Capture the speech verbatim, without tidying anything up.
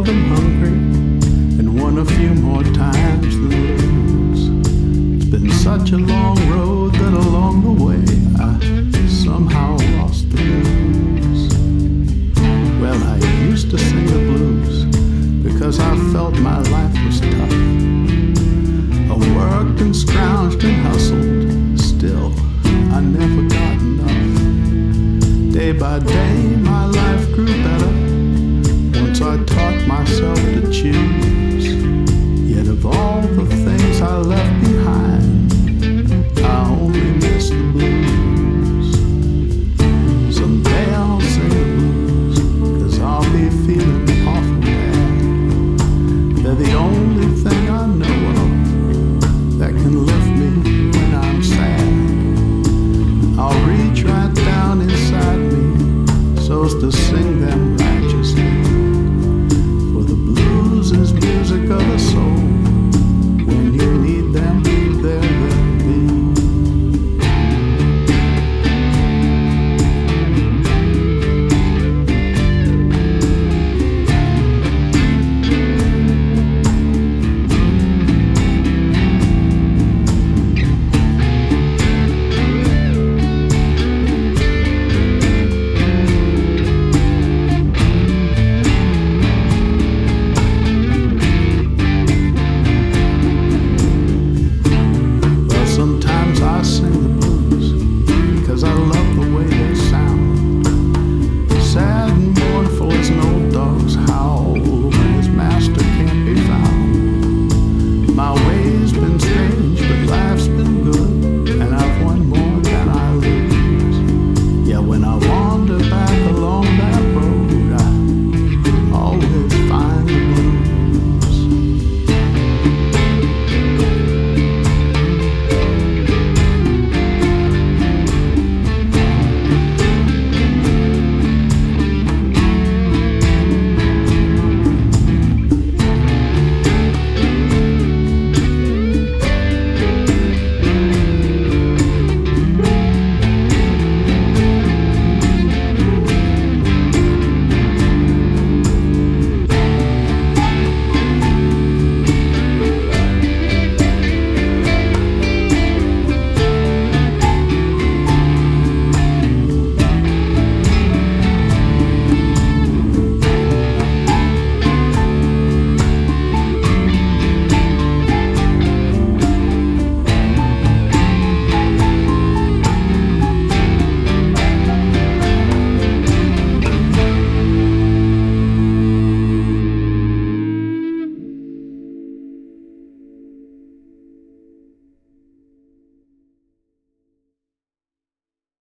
seldom hungry and won a few more times than lose. It's been such a long road that along the way I somehow lost the blues. Well, I used to sing the blues because I felt my life was tough. I worked and scrounged and hustled, still I never got enough. Day by day my life grew better once I taught myself to choose. Yet of all the things I left behind, I only miss the blues. Someday I'll sing the blues, 'cause I'll be feeling awful bad. They're the only thing I know of that can lift